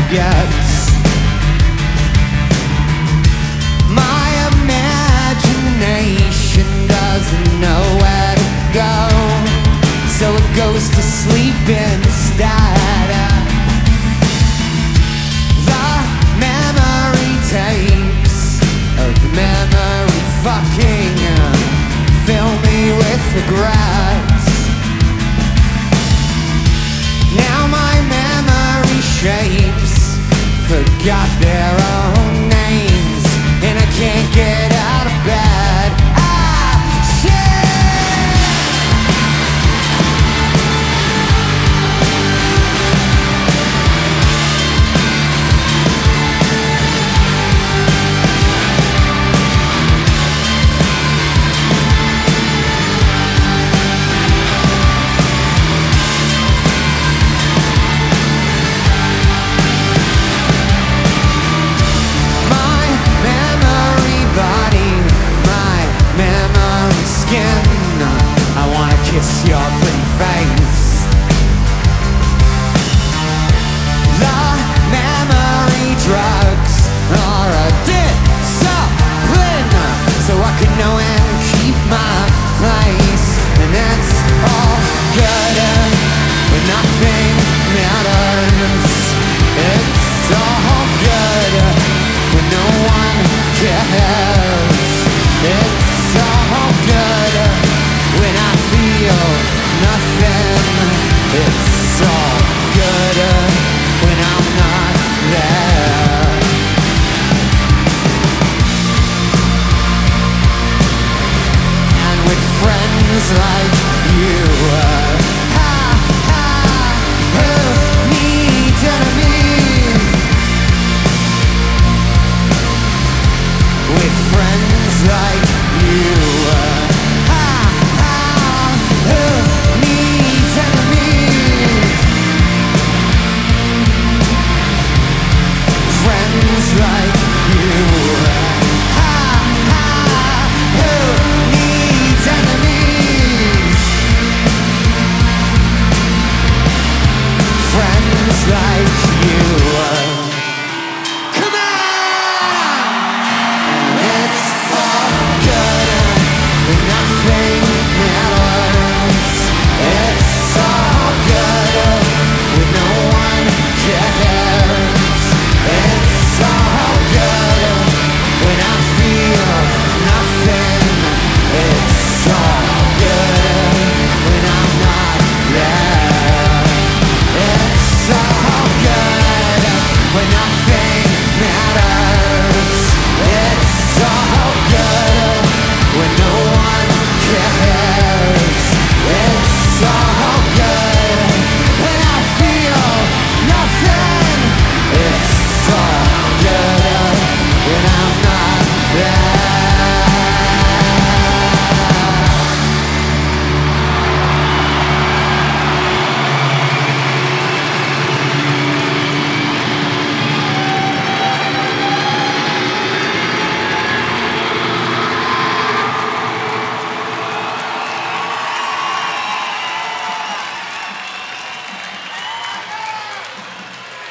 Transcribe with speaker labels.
Speaker 1: forgets. My imagination doesn't know where to go, so it goes to sleep instead. The memory tapes of memory fucking fill me with regrets. Now my memory shapes forgot their own names, and I can't get out of bed. Ah, shit! I wanna kiss your pretty face. The memory drugs are a discipline, so I can know and keep my place. And that's all good when nothing matters. It's all good when no one cares. It's all good when I feel nothing. It's all good when I'm not there. And with friends like